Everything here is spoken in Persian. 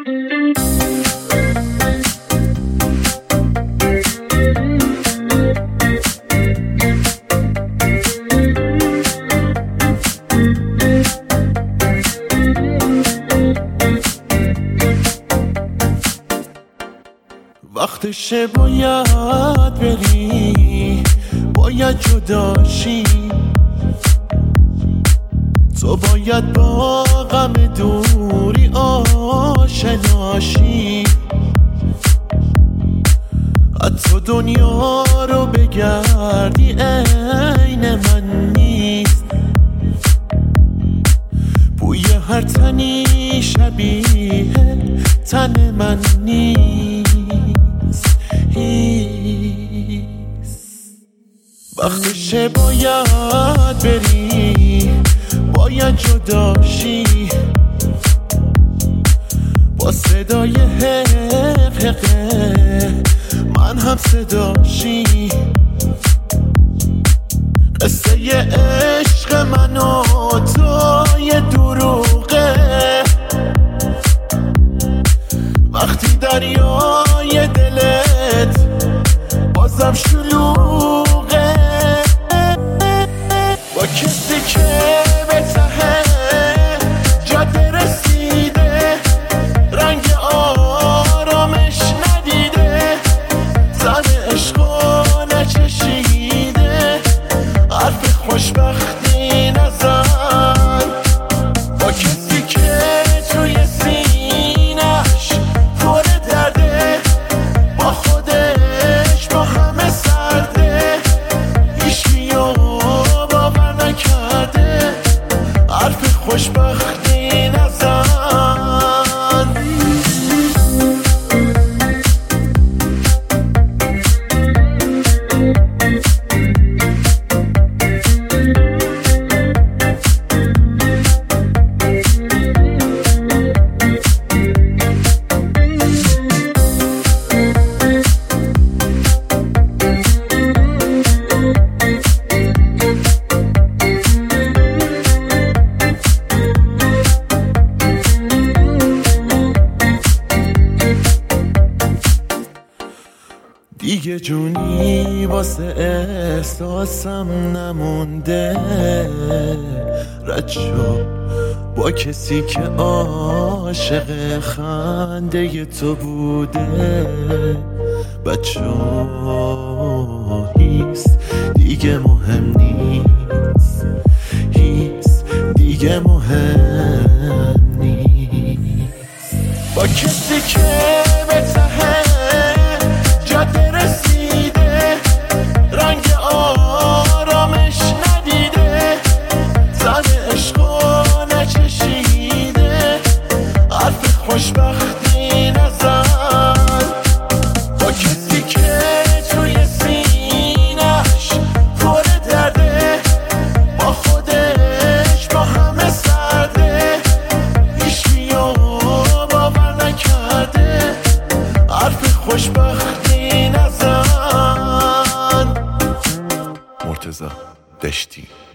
وقتشه باید بری، باید جداشی، تو باید با غم دوری آشناشی، حتی دنیا رو بگردی عین من نیست، بوی هر تنی شبیه تن من نیست. وقتشه باید بری، باید جداشی، با صدای حقه من هم صداشی، قصه عشق من و تو یه دروغه، وقتی دریای دلت بازم شلوغه، با کسی که به ته جاده رسیده، رنگ آرامش ندیده، زن عشقو نچشیده، حرف خوشبختی نزن، با کسی که توی سینه‌اش پر درده، با خودش با همه سرده، هیچکیو باور نکرده، حرف خوشبختی نزن. دیگه جونی واسه احساسم نمونده، رد شو با کسی که عاشق خنده تو بوده، بچه‌ها هیس دیگه مهم نیست، هیس دیگه مهم نیست، با کسی که به ته جاده رسیده، رنگ آرامش ندیده، زن عشقو نچشیده، حرف خوشبختی نزن، با کسی که توی سینه‌اش پر درده، با خودش با همه سرده، هیچکیو باور نکرده، حرف خوشبختی نزن. مرتضی دشتی.